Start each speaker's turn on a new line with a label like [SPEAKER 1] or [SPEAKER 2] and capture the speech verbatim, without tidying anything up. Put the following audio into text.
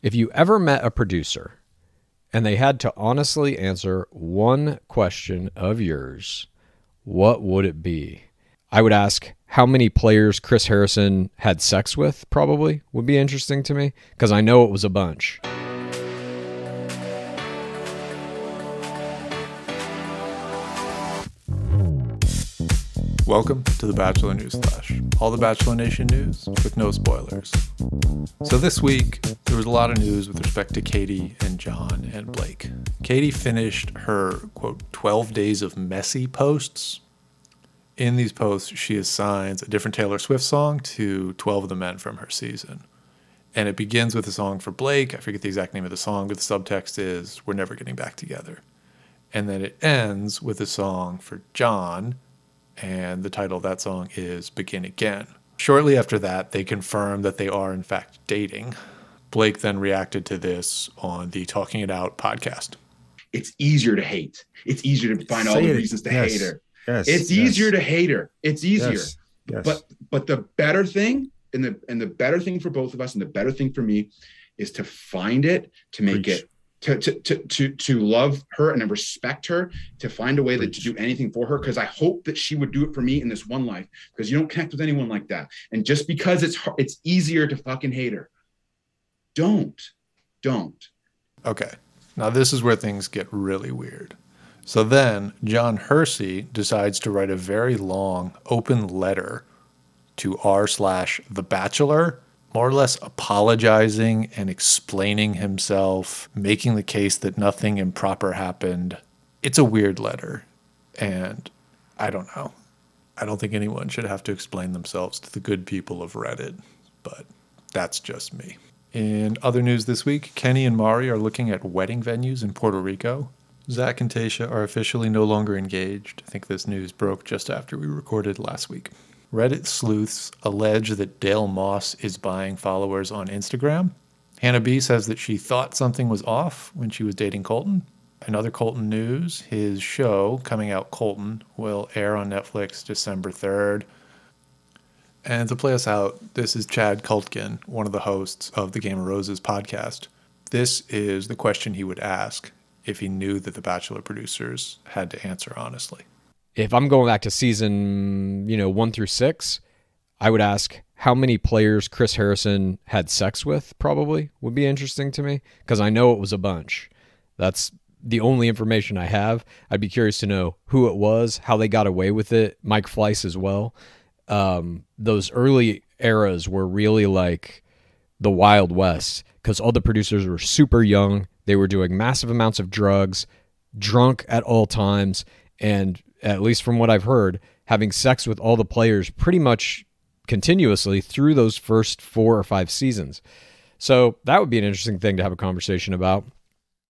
[SPEAKER 1] If you ever met a producer and they had to honestly answer one question of yours, what would it be? I would ask how many players Chris Harrison had sex with, probably, would be interesting to me, because I know it was a bunch.
[SPEAKER 2] Welcome to the Bachelor News Flash. All the Bachelor Nation news with no spoilers. So this week, there was a lot of news with respect to Katie and John and Blake. Katie finished her, quote, twelve days of messy posts. In these posts, she assigns a different Taylor Swift song to twelve of the men from her season. And it begins with a song for Blake. I forget the exact name of the song, but the subtext is, "We're never getting back together." And then it ends with a song for John, and the title of that song is Begin Again. Shortly after that, they confirm that they are in fact dating. Blake then reacted to this on the Talking It Out podcast.
[SPEAKER 3] It's easier to hate. It's easier to find Say all the it. reasons to yes. hate her.
[SPEAKER 4] Yes.
[SPEAKER 3] It's
[SPEAKER 4] yes.
[SPEAKER 3] easier to hate her. It's easier.
[SPEAKER 4] Yes. Yes.
[SPEAKER 3] But but the better thing, and the and the better thing for both of us, and the better thing for me, is to find it, to make Preach. it To, to to to to love her and respect her, to find a way that to do anything for her, because I hope that she would do it for me in this one life, because you don't connect with anyone like that. And just because it's it's easier to fucking hate her, don't don't
[SPEAKER 2] Okay, now this is where things get really weird. So then John Hersey decides to write a very long open letter to r slash the Bachelor, more or less apologizing and explaining himself, making the case that nothing improper happened. It's a weird letter, and I don't know. I don't think anyone should have to explain themselves to the good people of Reddit, but that's just me. In other news this week, Kenny and Mari are looking at wedding venues in Puerto Rico. Zach and Tayshia are officially no longer engaged. I think this news broke just after we recorded last week. Reddit sleuths allege that Dale Moss is buying followers on Instagram. Hannah B says that she thought something was off when she was dating Colton. In other Colton news, his show, Coming Out Colton, will air on Netflix December third. And to play us out, this is Chad Kultgen, one of the hosts of the Game of Roses podcast. This is the question he would ask if he knew that the Bachelor producers had to answer honestly.
[SPEAKER 1] If I'm going back to season, you know, one through six, I would ask how many players Chris Harrison had sex with, probably, would be interesting to me, because I know it was a bunch. That's the only information I have. I'd be curious to know who it was, how they got away with it, Mike Fleiss as well. Um, those early eras were really like the Wild West, because all the producers were super young. They were doing massive amounts of drugs, drunk at all times, and at least from what I've heard, having sex with all the players pretty much continuously through those first four or five seasons. So that would be an interesting thing to have a conversation about.